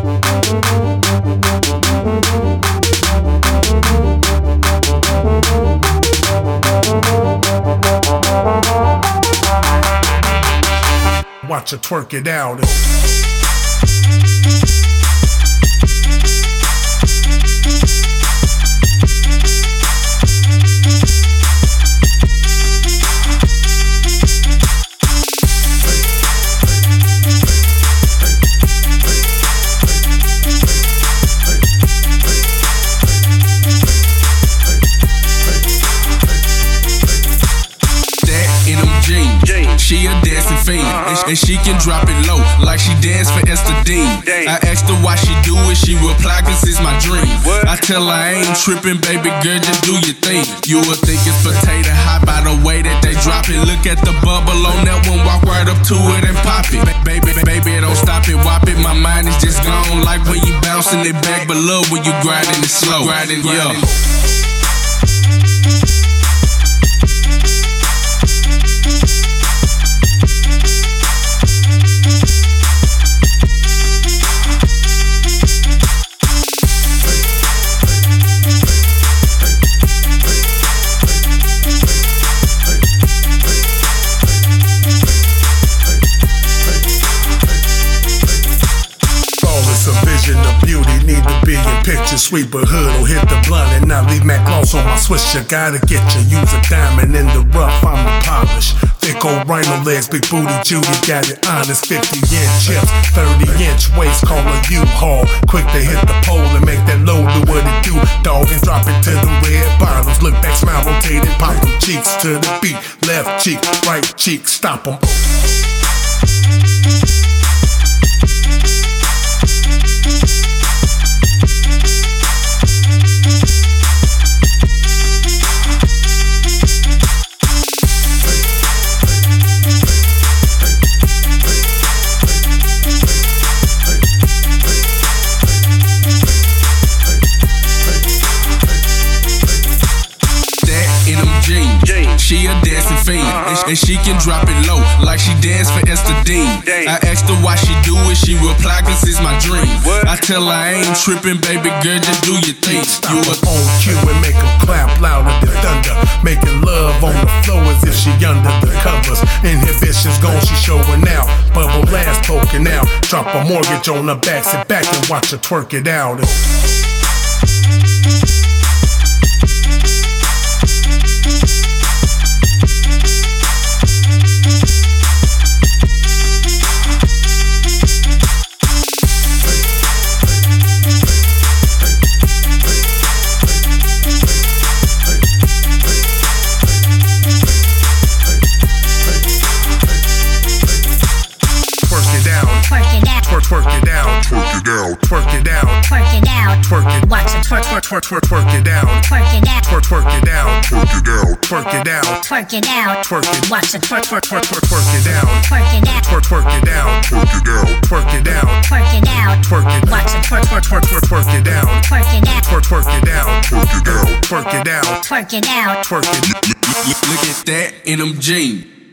Watch her twerk it out. She a dancing fiend, and she can drop it low like she danced for Esther Dean. I asked her why she do it, she reply, cause it's my dream. I tell her I ain't tripping, baby girl, just do your thing. You would think it's potato hot by the way that they drop it. Look at the bubble on that one, walk right up to it and pop it. Baby, don't stop it, whop it, my mind is just gone. Like when you bouncing it back, but love when you grinding it slow. Yeah. Need to be in picture, sweet but hood will hit the blunt and not leave Mac gloss on my swisher. Gotta get you, use a diamond in the rough, I'm the polish. Thick old rhino legs, big booty Judy, got it honest. 50-inch hips, 30-inch waist, call a U-Haul. Quick to hit the pole and make that load do what it do, dog, and drop it to the red bottoms. Look back, smile, rotate it, pop them cheeks to the beat. Left cheek, right cheek, stop them. She a dancing fiend, and she can drop it low like she danced for Esther Dean. I asked her why she do it, she reply, cause it's my dream. I tell her I ain't tripping, baby girl, just do your thing. You on cue and make them clap louder than thunder. Making love on the floor as if she under the covers. Inhibitions gone, she showing out. Bubble ass poking out. Drop a mortgage on her back, sit back and watch her twerk it out. Twerk it out, twerk it out, twerk it out, twerk it out, twerk it, watch it twerk it out, twerk it out, twerk it out, twerk it out, twerk it out, twerk it out, twerk it, watch it twerk it out, twerk it out, twerk it out, twerk it out, twerk it out, twerk it out, twerk it, watch it twerk it out, twerk it out, twerk it out, twerk it out, twerk it out, twerk it out, twerk it, twerk it out, twerk it. Look at that in them jeans.